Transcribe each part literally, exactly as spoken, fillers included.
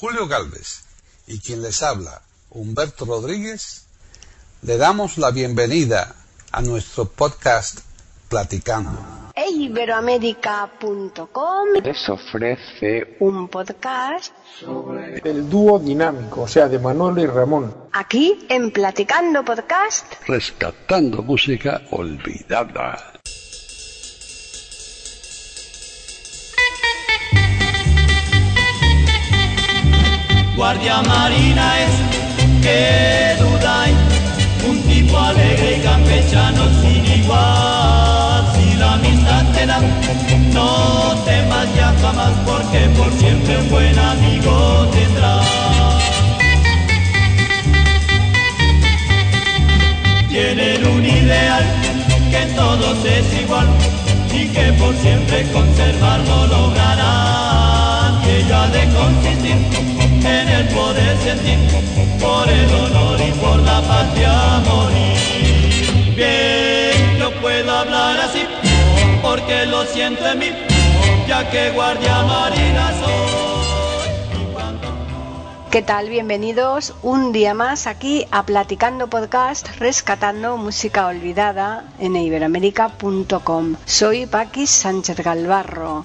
Julio Gálvez y quien les habla, Humberto Rodríguez, le damos la bienvenida a nuestro podcast Platicando. iberoamérica punto com les ofrece un podcast sobre el dúo dinámico, o sea, de Manolo y Ramón. Aquí en Platicando Podcast, rescatando música olvidada. Guardia Marina es, que duda hay, un tipo alegre y campechano sin igual. Si la amistad te da, no temas ya jamás, porque por siempre un buen amigo tendrás. Tienen un ideal, que en todos es igual, y que por siempre conservarlo lograrán. Que ya de consistir en el poder sentir, por el honor y por la patria morir. Bien, yo puedo hablar así, porque lo siento en mí, ya que guardia marina soy. Cuando... ¿Qué tal? Bienvenidos un día más aquí a Platicando Podcast, rescatando música olvidada en iberoamérica punto com. Soy Paquis Sánchez Galvarro.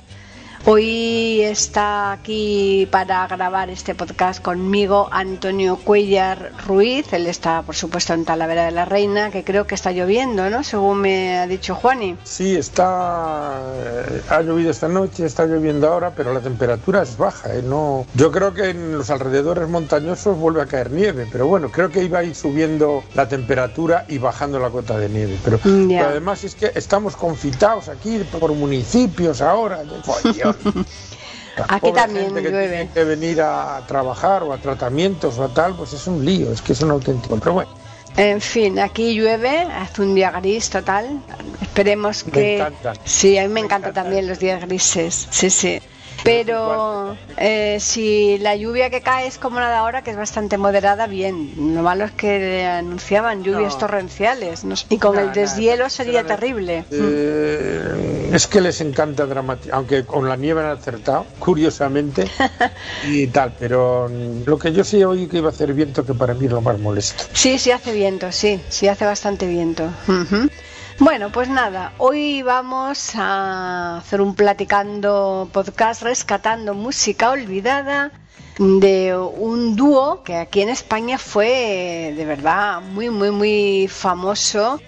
Hoy está aquí para grabar este podcast conmigo Antonio Cuellar Ruiz. Él está, por supuesto, en Talavera de la Reina, que creo que está lloviendo, ¿no? Según me ha dicho Juani. Sí, está... ha llovido esta noche, está lloviendo ahora, pero la temperatura es baja, ¿eh? No... Yo creo que en los alrededores montañosos vuelve a caer nieve, pero bueno, creo que iba a ir subiendo la temperatura y bajando la cota de nieve. Pero, pero además es que estamos confitados aquí por municipios ahora. ¡Dios! Aquí también gente que llueve. Tiene que venir a trabajar o a tratamientos o a tal, pues es un lío, es que es un auténtico. Pero bueno. En fin, aquí llueve, hace un día gris total. Esperemos que. Me encantan. Sí, a mí me, me encantan encanta también los días grises. Sí, sí. Pero eh, si la lluvia que cae es como la de ahora, que es bastante moderada, bien. Lo malo es que anunciaban lluvias no. torrenciales, ¿no? Y con no, el deshielo no, sería de, terrible. Eh, es que les encanta dramatizar, aunque con la nieve han acertado, curiosamente, y tal. Pero lo que yo sí oí que iba a hacer viento, que para mí es lo más molesto. Sí, sí hace viento, sí, sí hace bastante viento. Uh-huh. Bueno, pues nada, hoy vamos a hacer un Platicando Podcast rescatando música olvidada de un dúo que aquí en España fue de verdad muy, muy, muy famoso.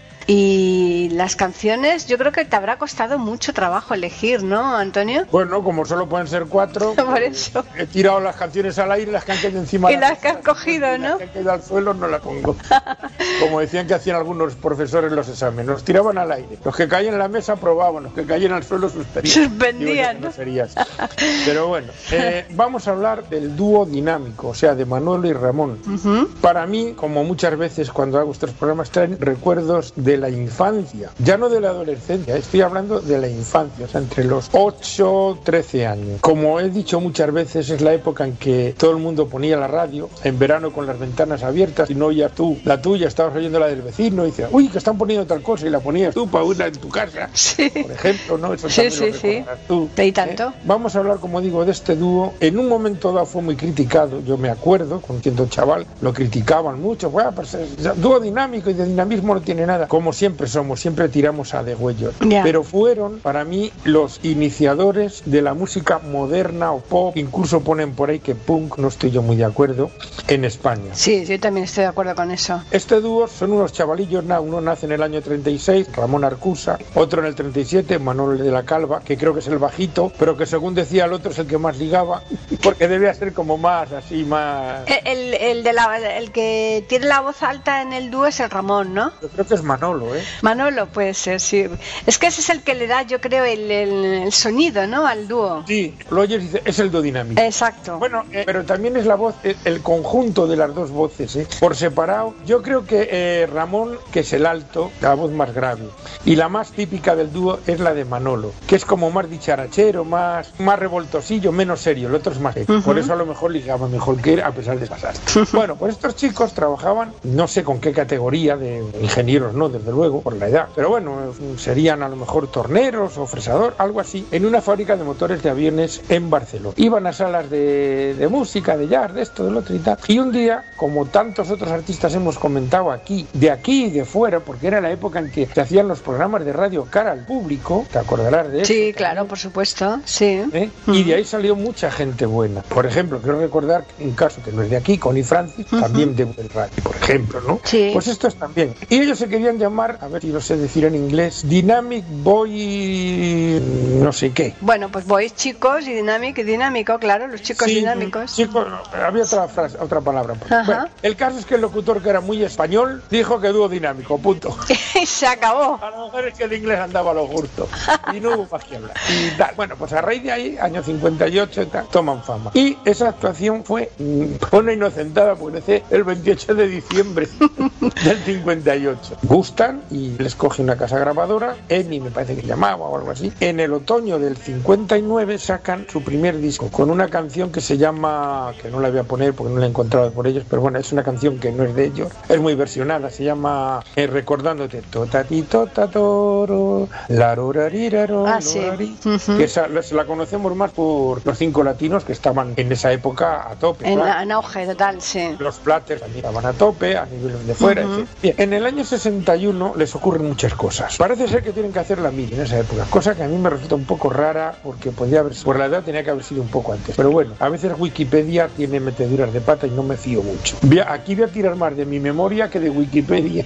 Y las canciones yo creo que te habrá costado mucho trabajo elegir, ¿no, Antonio? Bueno, como solo pueden ser cuatro, por eso he tirado las canciones al aire, las que han quedado encima. Y las que has cogido, ¿no? Las que han quedado al suelo no las pongo. Como decían que hacían algunos profesores en los exámenes, los tiraban al aire. Los que caían en la mesa aprobaban, los que caían al suelo suspendían. Suspendían, ¿no? Pero bueno, eh, vamos a hablar del dúo dinámico, o sea, de Manolo y Ramón. Uh-huh. Para mí, como muchas veces cuando hago estos programas, traen recuerdos de la infancia, ya no de la adolescencia, estoy hablando de la infancia, o sea, entre los ocho, trece años. Como he dicho muchas veces, es la época en que todo el mundo ponía la radio, en verano con las ventanas abiertas, y no oías tú la tuya, estabas oyendo la del vecino, y dices, uy, que están poniendo tal cosa, y la ponías tú para oírla en tu casa, sí. Por ejemplo, ¿no? Eso sí, también sí, lo recordarás tú. ¿Y tanto? ¿Eh? Vamos a hablar, como digo, de este dúo. En un momento dado fue muy criticado, yo me acuerdo, cuando siendo chaval, lo criticaban mucho, bueno, pues, dúo dinámico y de dinamismo no tiene nada, como siempre somos, siempre tiramos a degüellos. Yeah. Pero fueron, para mí, los iniciadores de la música moderna o pop, incluso ponen por ahí que punk, no estoy yo muy de acuerdo, en España. Sí, yo también estoy de acuerdo con eso. Este dúo son unos chavalillos, uno nace en el año treinta y seis, Ramón Arcusa, otro en el treinta y siete, Manuel de la Calva, que creo que es el bajito, pero que según decía el otro es el que más ligaba, porque debía ser como más, así, más... El, el, de la, el que tiene la voz alta en el dúo es el Ramón, ¿no? Yo creo que es Manolo, ¿eh? Manolo puede ser, sí. Es que ese es el que le da, yo creo, el, el, el sonido, ¿no? Al dúo. Sí, lo oyes y dice, es el dúo dinámico. Exacto. Bueno, eh, pero también es la voz, el, el conjunto de las dos voces, ¿eh? Por separado. Yo creo que eh, Ramón, que es el alto, la voz más grave. Y la más típica del dúo es la de Manolo, que es como más dicharachero, más, más revoltosillo, menos serio. El otro es más serio. Uh-huh. Por eso a lo mejor ligaba mejor que él, a pesar de pasar. Uh-huh. Bueno, pues estos chicos trabajaban, no sé con qué categoría de ingenieros, ¿no? De desde luego, por la edad, pero bueno, serían a lo mejor torneros o fresador, algo así, en una fábrica de motores de aviones en Barcelona. Iban a salas de, de música, de jazz, de esto, de lo otro y tal, y un día, como tantos otros artistas hemos comentado aquí, de aquí y de fuera, porque era la época en que se hacían los programas de radio cara al público, te acordarás de eso. Sí, claro, por supuesto, sí. ¿Eh? Uh-huh. Y de ahí salió mucha gente buena. Por ejemplo, quiero recordar un caso que no es de aquí, Connie Francis, uh-huh. también de del radio, por ejemplo, ¿no? Sí. Pues estos también. Y ellos se querían llamar, a ver si lo sé decir en inglés, Dynamic Boy no sé qué. Bueno, pues boys chicos y Dynamic y dinámico, claro, los chicos sí, dinámicos. Chicos, había otra frase, otra palabra. Bueno, el caso es que el locutor, que era muy español, dijo que dúo dinámico, punto. Y se acabó. A lo mejor es que el inglés andaba a lo justo y no hubo más que hablar. Y tal. Bueno, pues a raíz de ahí, año cincuenta y ocho, tal, toman fama. Y esa actuación fue mmm, una inocentada, porque nace el veintiocho de diciembre del cincuenta y ocho. Gustan y les coge una casa grabadora, Emi me parece que llamaba o algo así. En el otoño del cincuenta y nueve sacan su primer disco con una canción que se llama, que no la voy a poner porque no la he encontrado por ellos, pero bueno, es una canción que no es de ellos, es muy versionada, se llama eh, Recordándote, Totatito Tatoro, la rorariraro, ah, sí. uh-huh. que esa la, la conocemos más por los cinco latinos que estaban en esa época a tope. En, claro. en auge total, sí. Los Platters también estaban a tope, a nivel de fuera. Uh-huh. Bien, en el año sesenta y uno les ocurren muchas cosas. Parece ser que tienen que hacer la mili en esa época, cosa que a mí me resulta un poco rara porque podía haber, por la edad tenía que haber sido un poco antes. Pero bueno, a veces Wikipedia tiene meteduras de pata y no me fío mucho. Voy a, aquí voy a tirar más de mi memoria que de Wikipedia.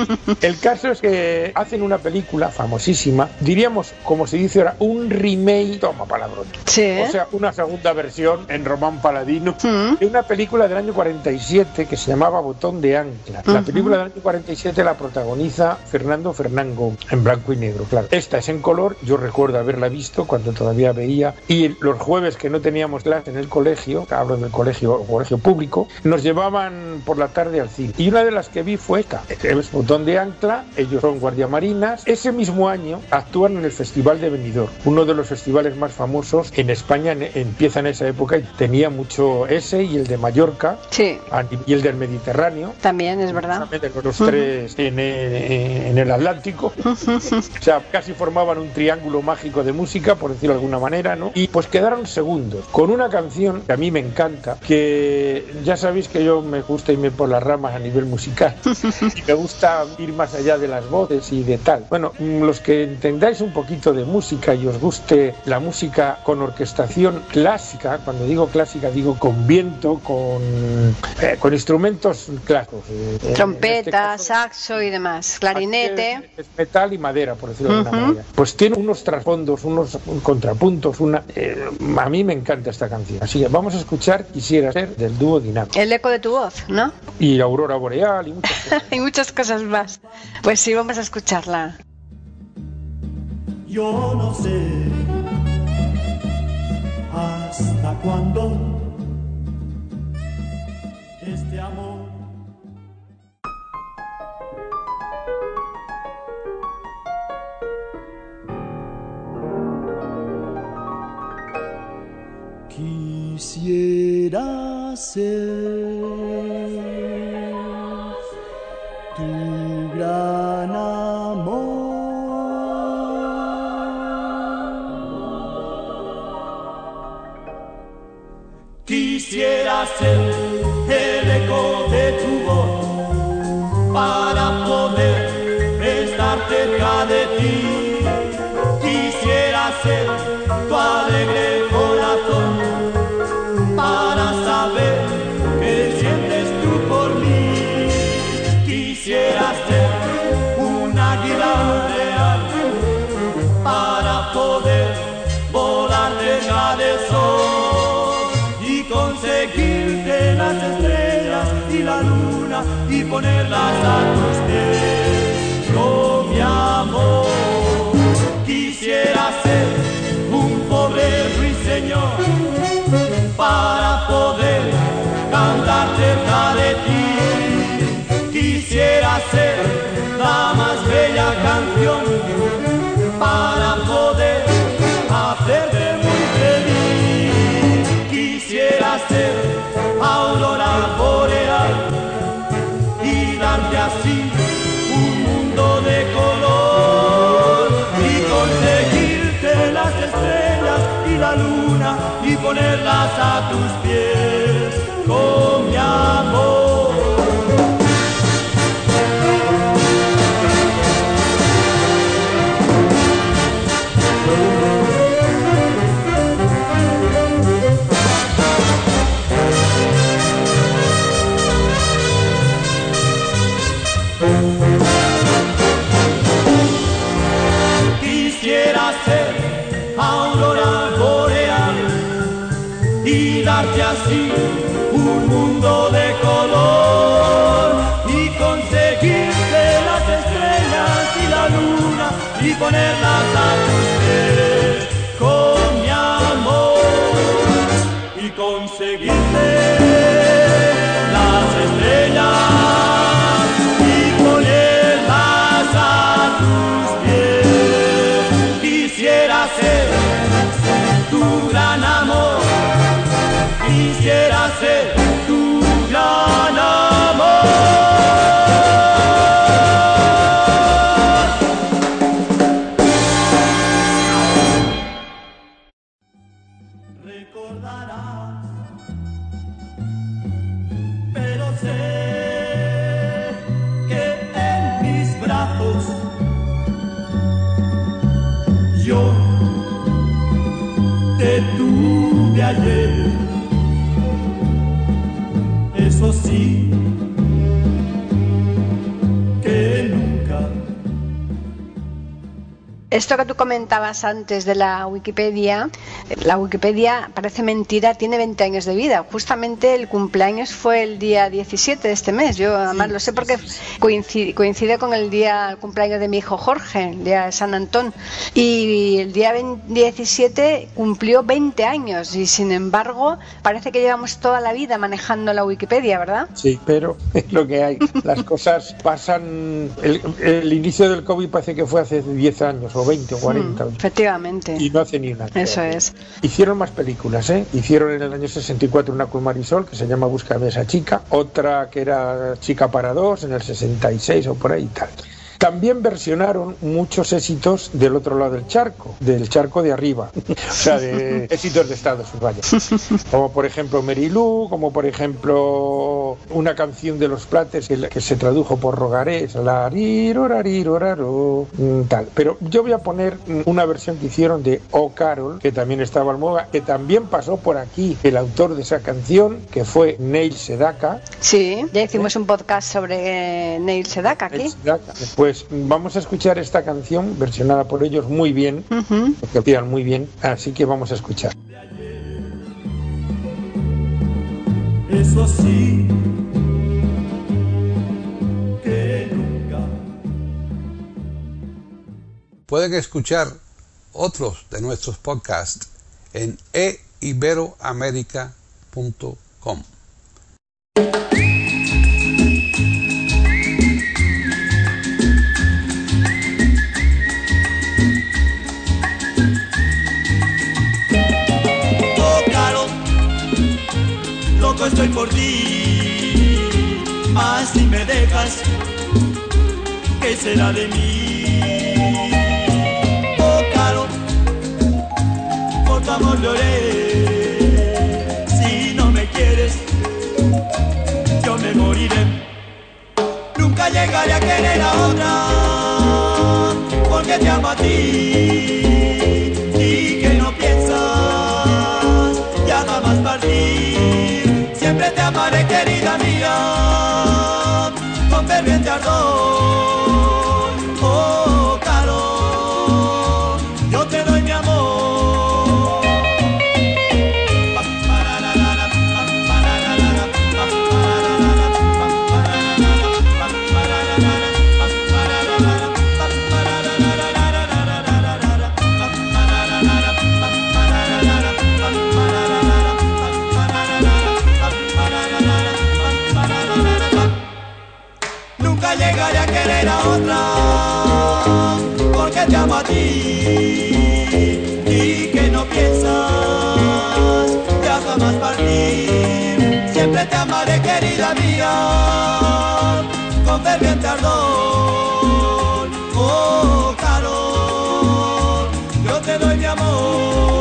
El caso es que hacen una película famosísima, diríamos, como se dice ahora, un remake, toma palabrón. Sí. O sea, una segunda versión en Román Paladino, uh-huh. de una película del año cuarenta y siete que se llamaba Botón de Ancla. Uh-huh. La película del año cuarenta y siete la protagoniza Fernando Fernango, en blanco y negro, claro. Esta es en color, yo recuerdo haberla visto cuando todavía veía, y los jueves que no teníamos clase en el colegio, hablo del colegio, colegio público, nos llevaban por la tarde al cine. Y una de las que vi fue esta, es Botón de Ancla, ellos son guardiamarinas. Ese mismo año actúan en el Festival de Benidorm, uno de los festivales más famosos en España, en, empieza en esa época y tenía mucho ese y el de Mallorca, sí. y el del Mediterráneo. También, es verdad. Los uh-huh. tres en el, en el Atlántico. Uh-huh. O sea, casi formaban un triángulo mágico de música, por decirlo de alguna manera, ¿no? Y pues quedaron segundos, con una canción que a mí me encanta, que ya sabéis que yo me gusta irme por las ramas a nivel musical y me gusta ir más allá de las voces y de tal. Bueno, los que entendáis un poquito de música y os guste la música con orquestación clásica, cuando digo clásica digo con viento, con, eh, con instrumentos clásicos, eh, trompeta, este caso, saxo y demás, clarinete, es, es metal y madera, por decirlo uh-huh. de alguna manera. Pues tiene unos trasfondos, unos contrapuntos, una eh, a mí me encanta esta canción. Así que vamos a escuchar Quisiera Ser, del dúo Dinámico. El eco de tu voz, ¿no? Y la aurora boreal y muchas cosas. Y muchas cosas más. Pues sí, vamos a escucharla. Yo no sé hasta cuándo este amor quisiera ser tu gran amor. Quisiera ser el eco de tu voz para poder estar cerca de ti. Quisiera ser tu alegre corazón para saber qué sientes tú por mí. Quisiera ser un águila real para poder volar cerca del sol y conseguirte las estrellas y la luna y ponerlas a tus pies. Oh, mi amor, quisiera ser un pobre ruiseñor para poder cantar cerca de ti. Quisiera ser la más bella canción para poder hacerte muy feliz. Quisiera ser aurora boreal y darte así un mundo de y darte así un mundo de color y conseguirte las estrellas y la luna y ponerlas a tus pies con mi amor y conseguirte las estrellas y ponerlas a tus pies. Quisiera ser tu gran amor, quisiera ser tu gran amor. Recordarás, pero sé que en mis brazos yo te tuve ayer. Eso sí, que nunca. Esto que tú comentabas antes de la Wikipedia, la Wikipedia, parece mentira, tiene veinte años de vida. Justamente el cumpleaños fue el día diecisiete de este mes. Yo además sí, lo sé porque coincide, coincide con el día el cumpleaños de mi hijo Jorge, el día de San Antón. Y el día diecisiete cumplió veinte años y sin embargo parece que llevamos toda la vida manejando la Wikipedia, ¿verdad? Sí, pero es lo que hay. Las cosas pasan. El, el inicio del COVID parece que fue hace diez años o veinte o cuarenta. Mm, efectivamente. Y no hace ni una. Eso es. Hicieron más películas, ¿eh? Hicieron en el año sesenta y cuatro una con Marisol que se llama Búscame a esa chica, otra que era Chica para dos en el sesenta y seis o por ahí y tal. También versionaron muchos éxitos del otro lado del charco, del charco de arriba, o sea, de éxitos de Estados Unidos, como por ejemplo Mary Lou, como por ejemplo una canción de Los Plates que, que se tradujo por Rogarés, la rirorarioraro, tal. Pero yo voy a poner una versión que hicieron de Oh Carol, que también estaba al moda, que también pasó por aquí el autor de esa canción, que fue Neil Sedaka. Sí, ya hicimos ¿Eh? un podcast sobre Neil Sedaka aquí. Neil Sedaka. Después Pues vamos a escuchar esta canción versionada por ellos muy bien, uh-huh. porque tiran muy bien, así que vamos a escuchar. Eso sí, que nunca. Pueden escuchar otros de nuestros podcasts en e iberoamerica punto com. Estoy por ti, mas si me dejas, ¿qué será de mí? Oh, Caro, por tu amor lloré. Si no me quieres, yo me moriré. Nunca llegaré a querer a otra, porque te amo a ti y que no piensas ya jamás partir. Siempre te amaré, querida mía, con ferviente ardor. Oh, Caro, yo te doy mi amor. Llegaré a querer a otra, porque te amo a ti y que no piensas ya jamás partir. Siempre te amaré, querida mía, con ferviente ardor. Oh, Caro, yo te doy mi amor.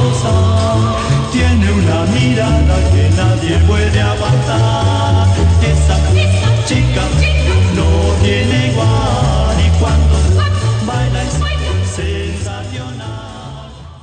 Tiene una mirada que nadie puede aguantar, que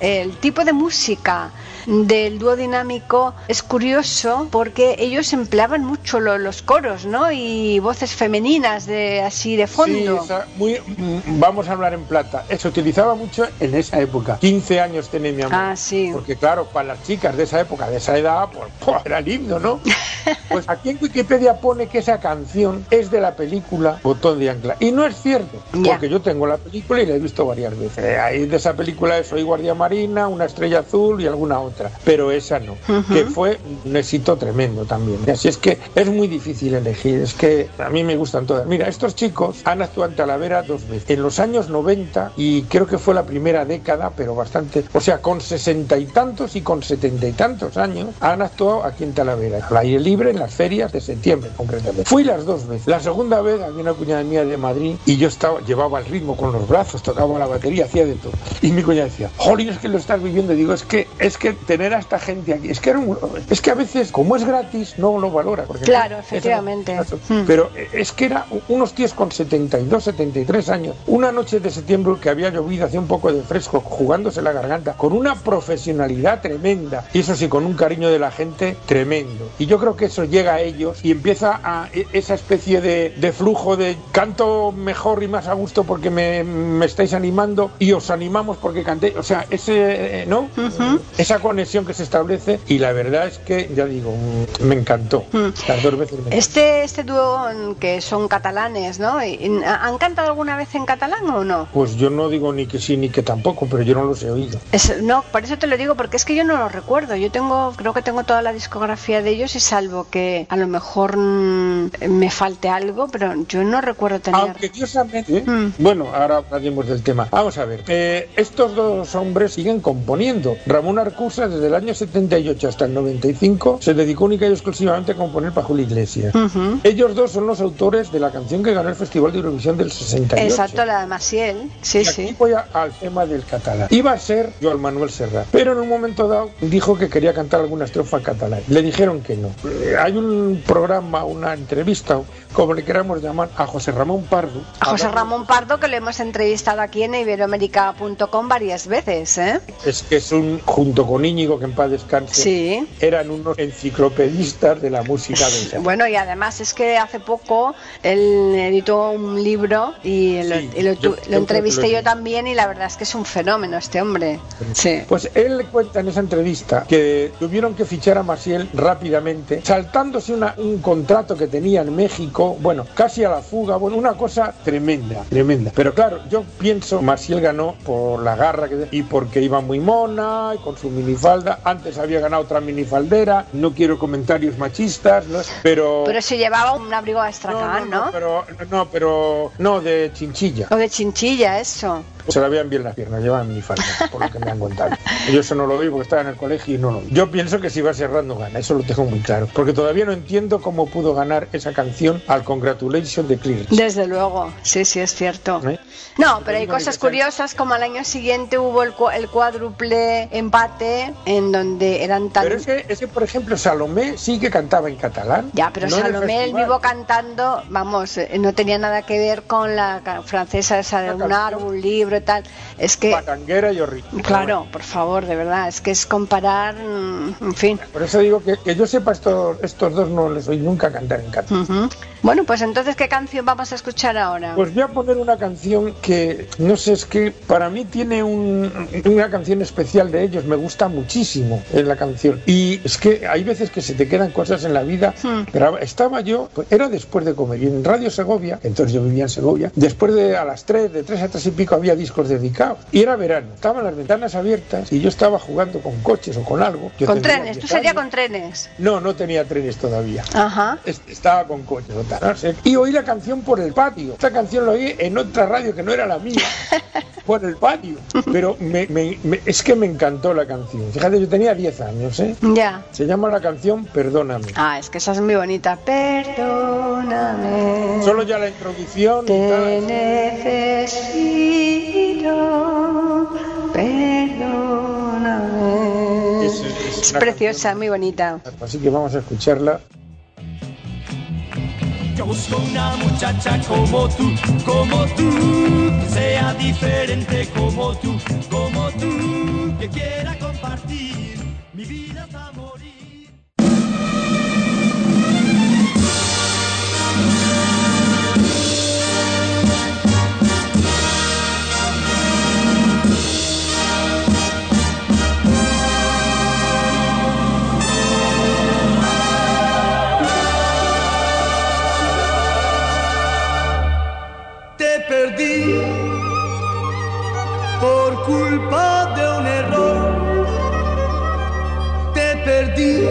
el tipo de música del dúo dinámico es curioso porque ellos empleaban mucho lo, los coros, ¿no? Y voces femeninas de así de fondo. Sí, esa, muy, vamos a hablar en plata. Se utilizaba mucho en esa época. quince años tenía mi amor. Ah, sí. Porque claro, para las chicas de esa época, de esa edad, pues, pues era el himno, ¿no? Pues aquí en Wikipedia pone que esa canción es de la película Botón de Ancla. Y no es cierto, porque yeah. yo tengo la película y la he visto varias veces. Eh, ahí de esa película es Soy Guardia Marina, Una Estrella Azul y alguna otra. Pero esa no, uh-huh. que fue un éxito tremendo también. Así es que es muy difícil elegir, es que a mí me gustan todas. Mira, estos chicos han actuado en Talavera dos veces. En los años noventa, y creo que fue la primera década, pero bastante, o sea, con sesenta y tantos y con setenta y tantos años, han actuado aquí en Talavera, al aire libre, en las ferias de septiembre, concretamente. Fui las dos veces. La segunda vez había una cuñada mía de Madrid y yo estaba, llevaba el ritmo con los brazos, tocaba la batería, hacía de todo. Y mi cuñada decía, jolín, es que lo estás viviendo. Y digo, es que, es que tener a esta gente aquí, es que, era un, es que a veces, como es gratis, no lo valora. Porque claro, efectivamente. Es, mm. Pero es que era unos tíos con setenta y dos, setenta y tres años, una noche de septiembre que había llovido, hacía un poco de fresco, jugándose la garganta, con una profesionalidad tremenda, y eso sí, con un cariño de la gente tremendo. Y yo creo que eso llega a ellos y empieza a esa especie de, de flujo de canto mejor y más a gusto porque me, me estáis animando y os animamos porque canté, o sea, ese, ¿no? Uh-huh. Esa conexión que se establece, y la verdad es que, ya digo, me encantó. Uh-huh. Las dos veces me este, este dúo que son catalanes, ¿no? ¿Han cantado alguna vez en catalán o no? Pues yo no digo ni que sí ni que tampoco, pero yo no los he oído. Es, no, por eso te lo digo, porque es que yo no los recuerdo. Yo tengo, creo que tengo toda la discografía de ellos, y salvo que a lo mejor mmm, me falte algo, pero yo no recuerdo tener. Aunque curiosamente, ¿eh? mm. bueno, ahora hablaremos del tema. Vamos a ver, eh, estos dos hombres siguen componiendo. Ramón Arcusa, desde el año setenta y ocho hasta el noventa y cinco, se dedicó única y exclusivamente a componer para Julio Iglesias. Uh-huh. Ellos dos son los autores de la canción que ganó el Festival de Eurovisión del sesenta y ocho. Exacto, la de Maciel. Sí, y aquí sí. voy a, al tema del catalán. Iba a ser Joan Manuel Serrat, pero en un momento dado dijo que quería cantar alguna estrofa en catalán. Le dijeron que no. Eh, hay un programa, una entrevista, como le queramos llamar, a José Ramón Pardo. A José Ramón Pardo, que lo hemos entrevistado aquí en iberoamérica punto com varias veces, ¿eh? Es que es un, junto con Íñigo, que en paz descanse, sí. eran unos enciclopedistas de la música de esa. Bueno, y además es que hace poco él editó un libro y lo, sí, y lo, yo, lo entrevisté yo, yo también, y la verdad es que es un fenómeno este hombre. Sí. Pues él le cuenta en esa entrevista que tuvieron que fichar a Maciel rápidamente, saltándose una, un contrato que tenía en México, bueno, casi a la fuga, bueno, una cosa tremenda, tremenda. Pero claro, yo pienso, Maciel ganó por la garra que, y porque iba muy mona, y con su minifalda. Antes había ganado otra minifaldera, no quiero comentarios machistas, ¿no? Pero... Pero se llevaba un abrigo a Astracán, ¿no? No, no, no, pero, no, pero no, de chinchilla. O de chinchilla, eso. Se la veían bien las piernas, llevaban minifalda, por lo que me han contado. Yo eso no lo vi porque estaba en el colegio y no lo vi. Yo pienso que si va Serrat no gana, eso lo tengo muy claro. Porque todavía no entiendo cómo pudo ganar esa canción al Congratulations de Clearance. Desde luego, sí, sí, es cierto. ¿Eh? No, pero hay cosas curiosas, como al año siguiente hubo el, cu- el cuádruple empate, en donde eran tan... Pero es que, es que, por ejemplo, Salomé sí que cantaba en catalán. Ya, pero no Salomé, el vivo cantando, vamos, no tenía nada que ver con la francesa esa de un árbol, un libro y tal. Es que... Patanguera y horrible. Claro, por favor, de verdad, es que es comparar, en fin. Por eso digo que, que yo sepa, estos, estos dos no les oí nunca cantar en catalán. Uh-huh. Bueno, pues entonces, ¿qué canción vamos a escuchar ahora? Pues voy a poner una canción que, no sé, es que para mí tiene un, una canción especial de ellos, me gusta muchísimo en la canción. Y es que hay veces que se te quedan cosas en la vida. Hmm. Pero estaba yo, pues era después de comer, y en Radio Segovia, entonces yo vivía en Segovia, después de a las tres, de tres a tres y pico había discos dedicados. Y era verano, estaban las ventanas abiertas y yo estaba jugando con coches o con algo. Yo ¿Con trenes? ¿Tú serías con trenes? No, no tenía trenes todavía. Ajá. Estaba con coches, ¿no? No sé. Y oí la canción por el patio. Esta canción la oí en otra radio que no era la mía, por el patio. Pero me, me, me, es que me encantó la canción. Fíjate, yo tenía diez años, ¿eh? Ya. Se llama la canción Perdóname. Ah, es que esa es muy bonita. Perdóname. Solo ya la introducción. Te y tal. Necesito. Perdóname. Es, es, es preciosa, canción muy bonita. Así que vamos a escucharla. Yo busco una muchacha como tú, como tú, que sea diferente como tú, como tú, que quiera compartir mi vida hasta morir. Perdí por culpa de un error, te perdí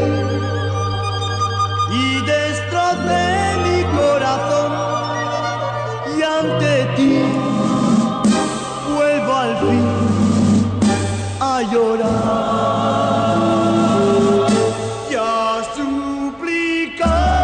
y destrocé mi corazón, y ante ti vuelvo al fin a llorar y a suplicar.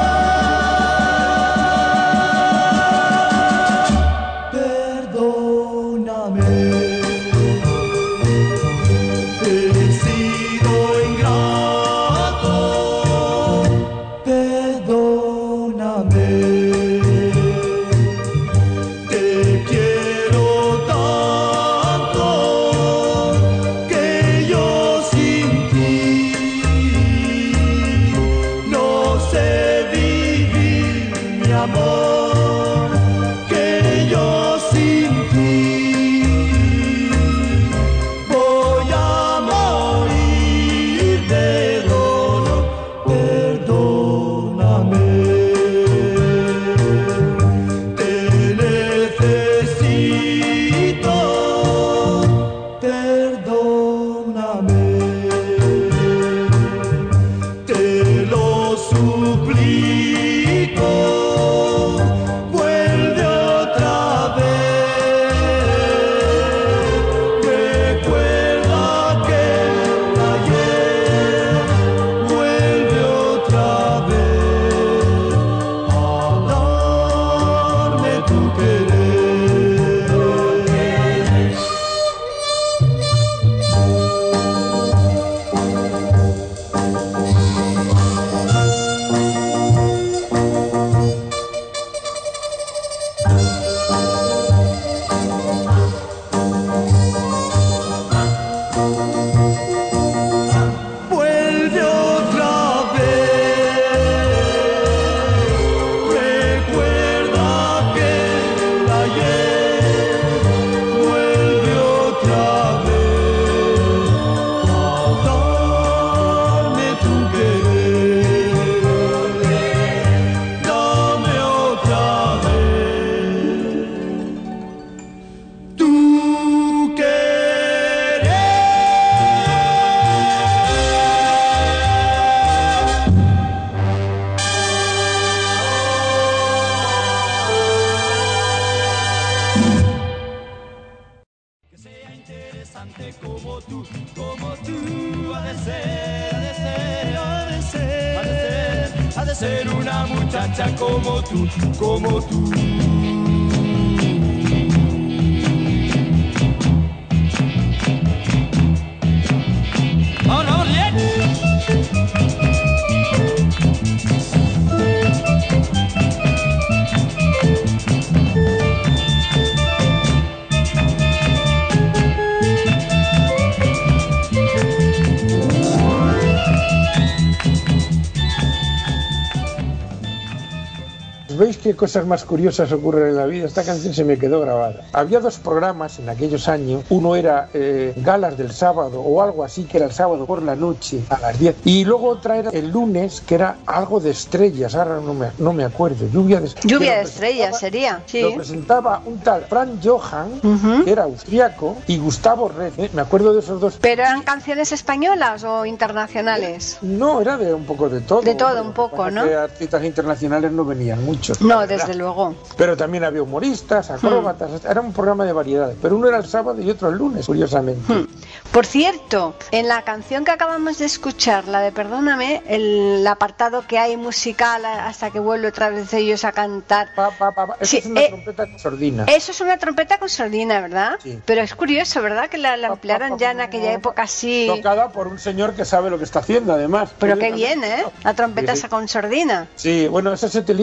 Como tú, como tú, ha de ser, ha de ser, ha de ser, ha de ser, ha de ser una muchacha como tú, como tú. Oh, no, yet. ¿Veis qué cosas más curiosas ocurren en la vida? Esta canción se me quedó grabada. Había dos programas en aquellos años. Uno era eh, Galas del Sábado o algo así, que era el sábado por la noche a las diez. Y luego otra era el lunes, que era algo de estrellas. Ahora no me, no me acuerdo. Lluvia de, Lluvia de estrellas sería. Sí. Lo presentaba un tal Frank Johann, uh-huh. que era austriaco, y Gustavo Red. ¿eh? Me acuerdo de esos dos. ¿Pero eran canciones españolas o internacionales? No, era de un poco de todo. De todo, un poco, ¿no? Artistas internacionales no venían mucho. No, desde luego. Pero también había humoristas, acróbatas, hmm. era un programa de variedades, pero uno era el sábado y otro el lunes, curiosamente. Hmm. Por cierto, en la canción que acabamos de escuchar, la de Perdóname, el apartado que hay musical hasta que vuelve otra vez ellos a cantar. Pa, pa, pa, pa. Eso sí, es una eh, trompeta con sordina. Eso es una trompeta con sordina, ¿verdad? Sí. Pero es curioso, ¿verdad? Que la, la emplearan pa, pa, pa, ya en aquella época así. Tocada por un señor que sabe lo que está haciendo, además. Pero qué bien, ¿eh? La trompeta sí, sí. con sordina. Sí, bueno, eso se utiliza mucho.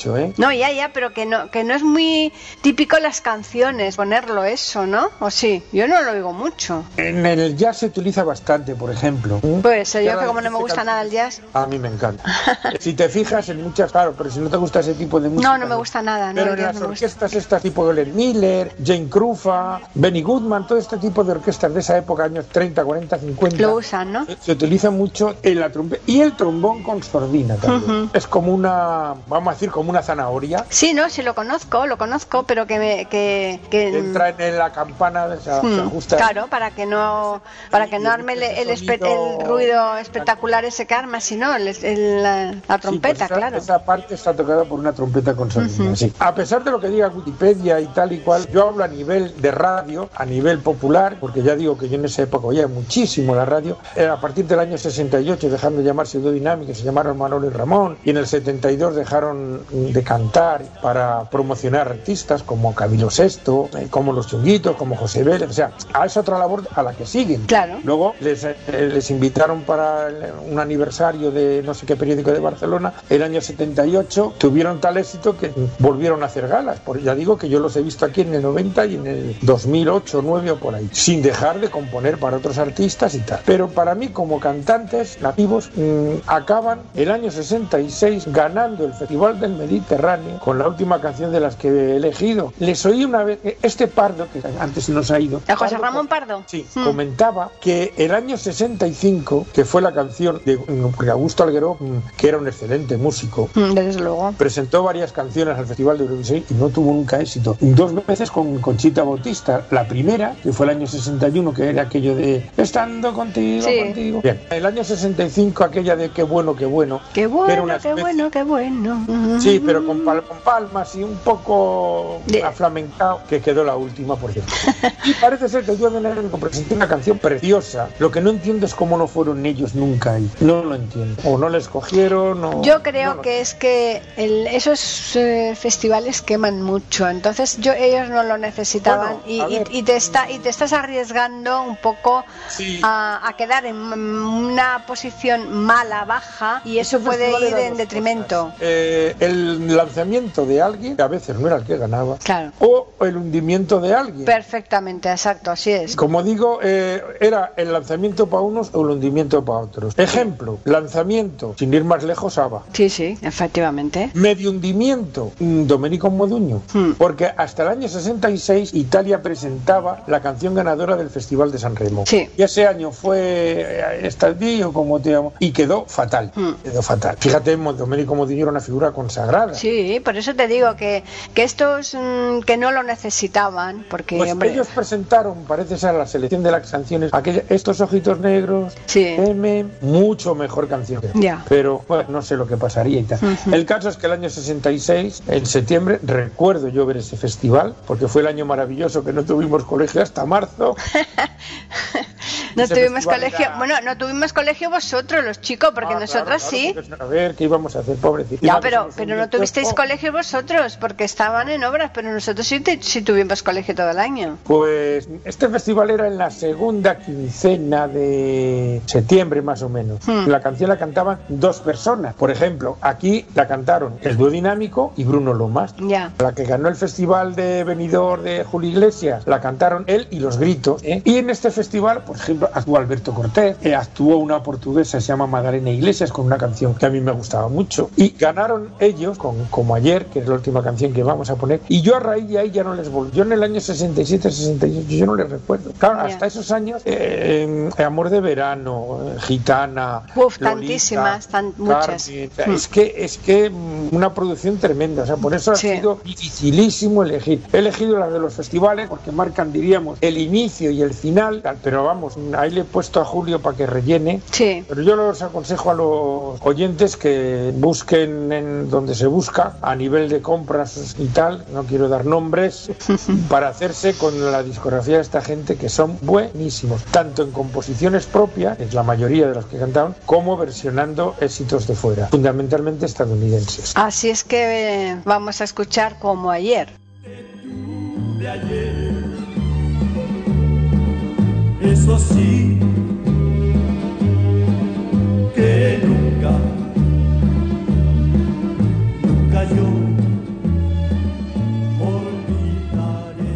mucho, ¿eh? No, ya, ya, pero que no, que no es muy típico las canciones ponerlo eso, ¿no? ¿O sí? Yo no lo oigo mucho. En el jazz se utiliza bastante, por ejemplo. Pues yo que como no me gusta nada el jazz. A mí me encanta. Si te fijas en muchas, claro, pero si no te gusta ese tipo de música. No, no me gusta nada. Pero no, en las no orquestas estas tipo de Glenn Miller, Jane Crufa, Benny Goodman, todo este tipo de orquestas de esa época, años treinta, cuarenta, cincuenta. Lo usan, ¿no? Se utiliza mucho en la trompeta y el trombón con sordina también. Uh-huh. Es como una, vamos a decir, como una zanahoria. Sí, no, sí lo conozco, lo conozco, pero que me, que, que entra en la campana, se, hmm, se ajusta. Claro, para que no, para que no arme el, el, espe, el ruido espectacular ese que arma, sino el, el, la, la trompeta, sí, pues esa, claro. Esa parte está tocada por una trompeta con sordina. Uh-huh. Sí. A pesar de lo que diga Wikipedia y tal y cual, yo hablo a nivel de radio, a nivel popular, porque ya digo que yo en esa época oía muchísimo la radio. A partir del año sesenta y ocho dejaron de llamarse Dúo Dinámico, se llamaron Manolo y Ramón, y en el setenta y dos dejaron de cantar para promocionar artistas como Camilo Sesto, como Los Chunguitos, como José Vélez. O sea, a esa otra labor a la que siguen. Claro. Luego les, eh, les invitaron para un aniversario de no sé qué periódico de Barcelona, el año setenta y ocho, tuvieron tal éxito que volvieron a hacer galas. Porque ya digo que yo los he visto aquí en el noventa y en el dos mil ocho, nueve o por ahí, sin dejar de componer para otros artistas y tal. Pero para mí, como cantantes nativos, mmm, acaban el año sesenta y seis ganando el Festival del Mediterráneo con la última canción de las que he elegido. Les oí una vez, este Pardo, que antes nos ha ido. ¿El José Ramón Pardo? Sí, mm. comentaba que el año sesenta y cinco, que fue la canción de Augusto Algueró, que era un excelente músico, mm, desde luego, presentó varias canciones al Festival de Eurovisión y no tuvo nunca éxito. Dos veces con Conchita Bautista. La primera, que fue el año sesenta y uno, que era aquello de Estando contigo, sí. contigo. Bien. El año sesenta y cinco, aquella de Qué bueno, qué bueno. Qué bueno, qué especie... bueno, qué bueno. Sí, pero con, pal con palmas y un poco de... aflamencado, que quedó la última, por cierto. Y parece ser que el Dúo Dinámico presentó una canción preciosa. Lo que no entiendo es cómo no fueron ellos nunca ahí. No lo entiendo. O no les cogieron, o... Yo creo no, no. que es que el, esos eh, festivales queman mucho. Entonces yo ellos no lo necesitaban. Bueno, y, y, y, te está, y te estás arriesgando un poco sí. a, a quedar en una posición mala, baja, y eso Ese puede ir en detrimento. Eh, el lanzamiento de alguien, que a veces no era el que ganaba, claro. o el hundimiento de alguien. Perfectamente, exacto, así es. Como digo, eh, era el lanzamiento para unos o el hundimiento para otros. Ejemplo, lanzamiento, sin ir más lejos, ABBA. Sí, sí, efectivamente. Medio hundimiento, Domenico Modugno. Hmm. Porque hasta el año sesenta y seis Italia presentaba la canción ganadora del Festival de San Remo. Sí. Y ese año fue Estaldillo, como te llamo, y quedó fatal. Hmm. Quedó fatal. Fíjate, Domenico Modugno era una figura consagrada. Sí, por eso te digo que, que estos mmm, que no lo necesitaban, porque pues hombre... ellos presentaron, parece ser la selección de las canciones, aquella, Estos ojitos negros, sí. M, mucho mejor canción. Ya. Pero bueno, no sé lo que pasaría y tal. Uh-huh. El caso es que el año sesenta y seis, en septiembre, recuerdo yo ver ese festival, porque fue el año maravilloso que no tuvimos colegio hasta marzo. No tuvimos colegio, era... bueno, no tuvimos colegio vosotros, los chicos, porque ah, nosotras claro, sí. Claro, a ver, ¿qué íbamos a hacer, pobrecito? Ya, pero, pero no tuvisteis colegio vosotros, porque estaban en obras, pero nosotros sí, te, sí tuvimos colegio todo el año. Pues este festival era en la segunda quincena de septiembre, más o menos. Hmm. La canción la cantaban dos personas. Por ejemplo, aquí la cantaron el Dúo Dinámico y Bruno Lomas. Ya. La que ganó el festival de Benidorm de Julio Iglesias, la cantaron él y Los Gritos. ¿eh? Y en este festival, por ejemplo, actuó Alberto Cortés, eh, actuó una portuguesa, se llama Madalena Iglesias, con una canción que a mí me gustaba mucho. Y ganaron ellos, con Como Ayer, que es la última canción que vamos a poner. Y yo a raíz de ahí ya no les volví. Yo en el año sesenta y siete, sesenta y ocho, yo no les recuerdo. Claro, yeah. hasta esos años, eh, eh, Amor de Verano, eh, Gitana, Uf, Lolita, tantísimas, tan, muchas. Carmen, mm. Es que es que una producción tremenda. O sea, por eso sí. ha sido dificilísimo elegir. He elegido las de los festivales porque marcan, diríamos, el inicio y el final. Pero vamos, ahí le he puesto a Julio para que rellene. Sí. Pero yo los aconsejo a los oyentes que busquen en donde se busca, a nivel de compras y tal, no quiero dar nombres, para hacerse con la discografía de esta gente, que son buenísimos, tanto en composiciones propias, es la mayoría de los que cantaron, como versionando éxitos de fuera, fundamentalmente estadounidenses. Así es que eh, vamos a escuchar Como Ayer. De ayer, eso sí, que nunca, nunca yo olvidaré.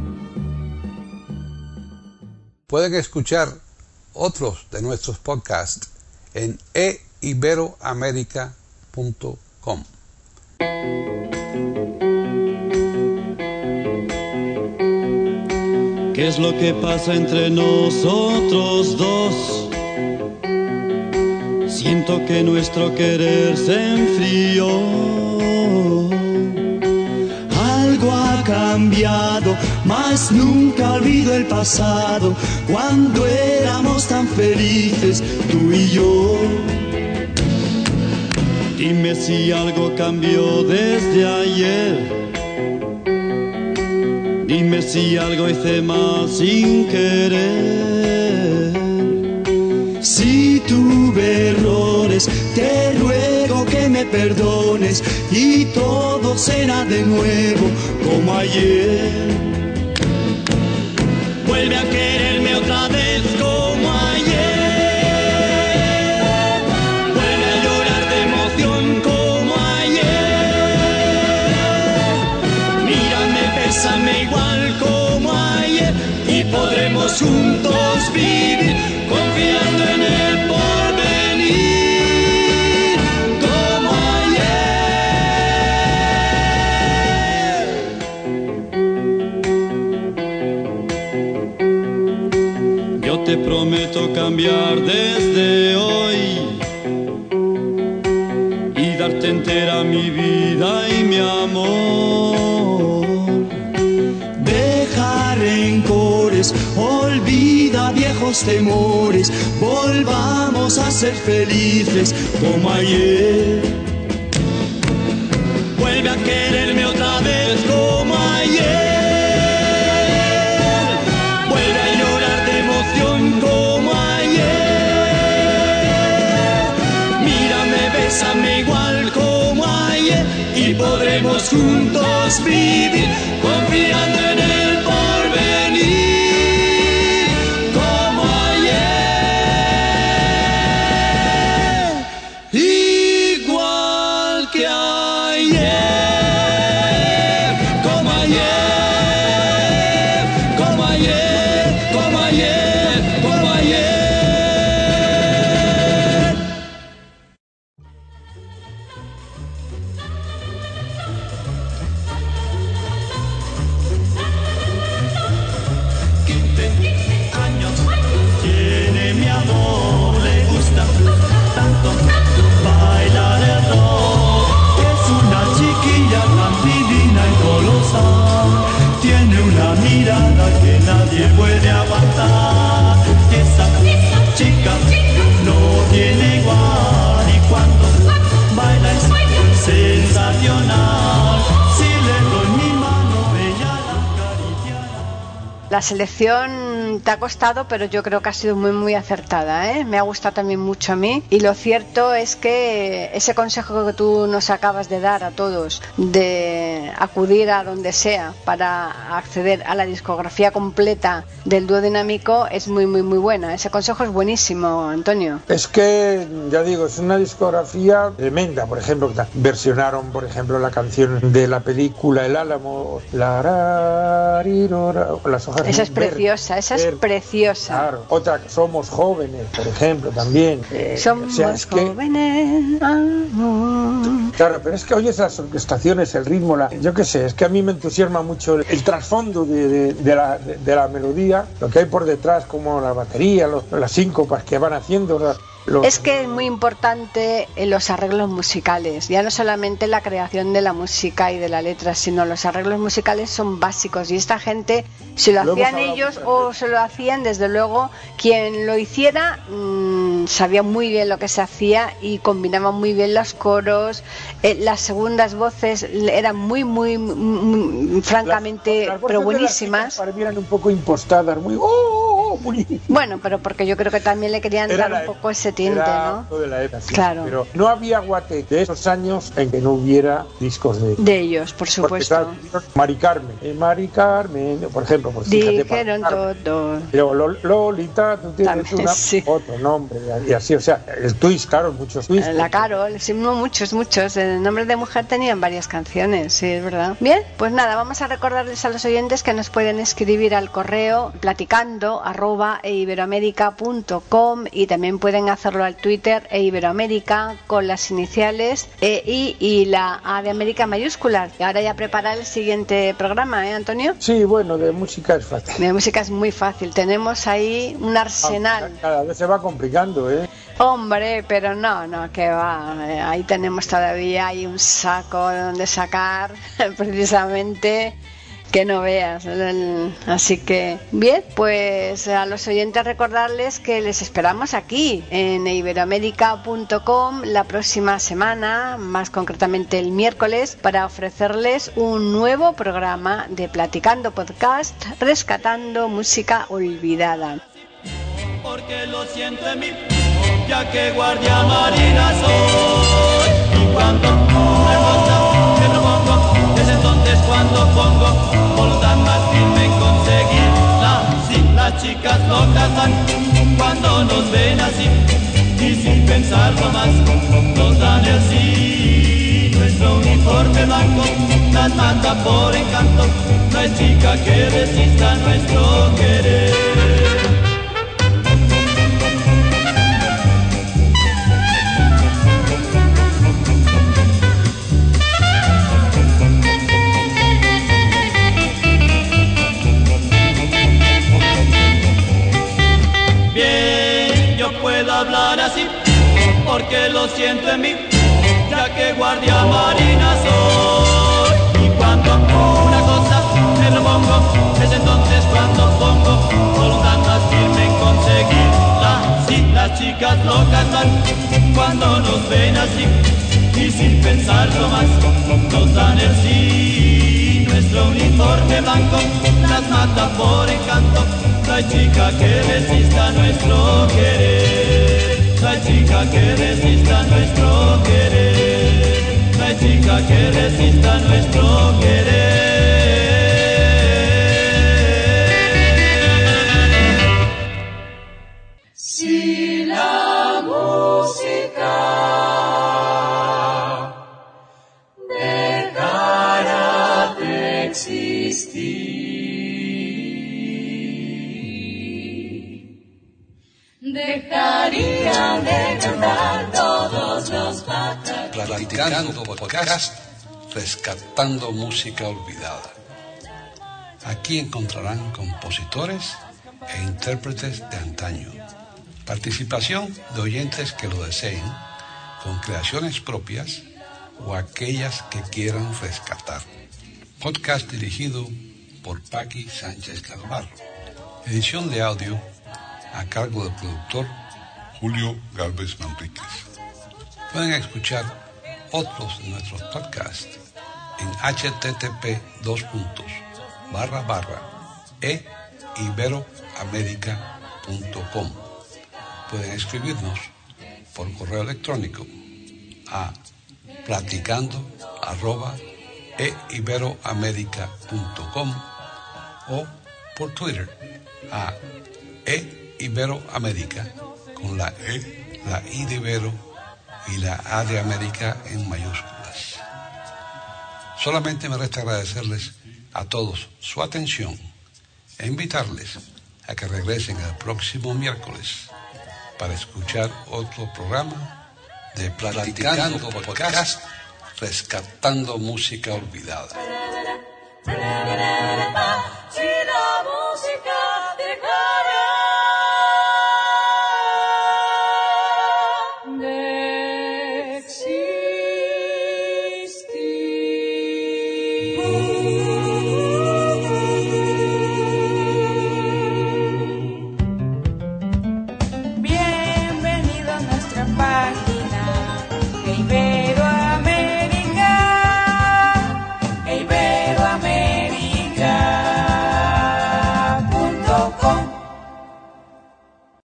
Pueden escuchar otros de nuestros podcasts en e iberoamerica punto com. ¿Qué es lo que pasa entre nosotros dos? Siento que nuestro querer se enfrió. Algo ha cambiado, mas nunca olvido el pasado, cuando éramos tan felices, tú y yo. Dime si algo cambió desde ayer. Dime si algo hice mal sin querer. Si tuve errores, te ruego que me perdones y todo será de nuevo como ayer. Vuelve a quererme otra vez como ayer. Vuelve a llorar de emoción como ayer. Mírame, bésame igual como ayer y podremos juntos vivir confiando en el porvenir como ayer. Yo te prometo cambiar desde hoy y darte entera mi vida y mi amor. Deja rencores, olvida viejos temores, volvamos a ser felices como ayer. Vuelve a quererme otra vez como ayer. Vuelve a llorar de emoción como ayer. Mírame, bésame igual como ayer y podremos juntos vivir confiando en el porvenir como ayer, igual que ayer, como ayer, como ayer, como ayer, como ayer. Tiene mi amor, le gusta tanto bailar el rock. Es una chiquilla tan divina y colosal. Tiene una mirada que nadie puede aguantar. Esa chica no tiene igual y cuando baila es sensacional. Si le doy mi mano, ella la acariciará. La selección te ha costado, pero yo creo que ha sido muy muy acertada, ¿eh? Me ha gustado también mucho a mí, y lo cierto es que ese consejo que tú nos acabas de dar a todos de acudir a donde sea para acceder a la discografía completa del dúo dinámico es muy muy muy buena. Ese consejo es buenísimo, Antonio. Es que, ya digo, es una discografía tremenda. Por ejemplo, versionaron, por ejemplo, la canción de la película El Álamo, la rarirora, las hojas esa es verdes, preciosa, esa es verdes. preciosa. Claro, otra, Somos Jóvenes, por ejemplo, también. Eh, Somos o sea, es que, jóvenes, amor. claro, pero es que oyes las orquestaciones, el ritmo, la, yo qué sé, es que a mí me entusiasma mucho el, el trasfondo de, de, de, la, de, de la melodía, lo que hay por detrás, como la batería, los, las síncopas que van haciendo. La, los... Es que es muy importante en los arreglos musicales, ya no solamente la creación de la música y de la letra, sino los arreglos musicales son básicos, y esta gente, si lo, lo hacían ellos o se lo hacían, desde luego quien lo hiciera mmm, sabía muy bien lo que se hacía y combinaba muy bien los coros, eh, las segundas voces eran muy muy, muy francamente, las, las pero buenísimas. Para mí eran un poco impostadas, muy oh, oh, ¡oh, muy! Bueno, pero porque yo creo que también le querían Era dar la un época, poco ese tinte, era ¿no? de la época, sí, Claro. Pero no había guate de esos años en que no hubiera discos de De ellos, por Porque, supuesto. claro, Mari Carmen, eh, Mari Carmen, por ejemplo, por fíjate, Dijeron Mari Carmen. todo. Pero Lo- Lolita, tú tienes También, una, sí. otro nombre, y así, o sea, el twist, claro, muchos twists. La Carol, sí, no, muchos, muchos. El nombre de mujer tenían varias canciones, sí, es verdad. Bien, pues nada, vamos a recordarles a los oyentes que nos pueden escribir al correo platicando arroba eiberoamerica punto com y también pueden hacerlo al Twitter eiberoamerica con las iniciales E I y la A de América mayúscula. Y ahora ya prepara el siguiente programa, ¿eh, Antonio? Sí, bueno, de música es fácil. De música es muy fácil, tenemos ahí un arsenal. Cada vez se va complicando, ¿eh? Hombre, pero no, no, que va. Eh, Ahí tenemos todavía hay un saco de donde sacar, precisamente, que no veas. El- Así que, bien, pues a los oyentes recordarles que les esperamos aquí, en eiberoamerica punto com, la próxima semana, más concretamente el miércoles, para ofrecerles un nuevo programa de Platicando Podcast, rescatando música olvidada. Porque lo siento en mí, ya que guardia marina soy. Y cuando me gusta, me propongo, es entonces cuando pongo voluntad más firme en conseguirla. Sí, las chicas locas van cuando nos ven así, y sin pensarlo más, nos dan el sí. Nuestro uniforme blanco las manda por encanto, no hay chica que resista nuestro querer. Puedo hablar así, porque lo siento en mí, ya que guardia marina soy. Y cuando una cosa me propongo, es entonces cuando pongo voluntad más firme en conseguirla. Sí, las chicas locas van cuando nos ven así, y sin pensarlo más, nos dan el sí. Nuestro uniforme blanco las mata por encanto, no hay chica que resista nuestro querer, no hay chica que resista nuestro querer, no hay chica que resista nuestro querer. Si la música dejara de existir, dejarían de cantar todos los pájaros. Platicando Podcast, rescatando música olvidada. Aquí encontrarán compositores e intérpretes de antaño. Participación de oyentes que lo deseen, con creaciones propias o aquellas que quieran rescatar. Podcast dirigido por Paqui Sánchez Galvarro. Edición de audio a cargo del productor Julio Galvez Manríquez. Pueden escuchar otros de nuestros podcasts en h t t p dos puntos barra barra e iberoamerica punto com. Pueden escribirnos por correo electrónico a platicando arroba e iberoamerica punto com o por Twitter a e iberoamerica con la E, la I de Ibero y la A de América en mayúsculas. Solamente me resta agradecerles a todos su atención e invitarles a que regresen el próximo miércoles para escuchar otro programa de Platicando Podcast, rescatando música olvidada.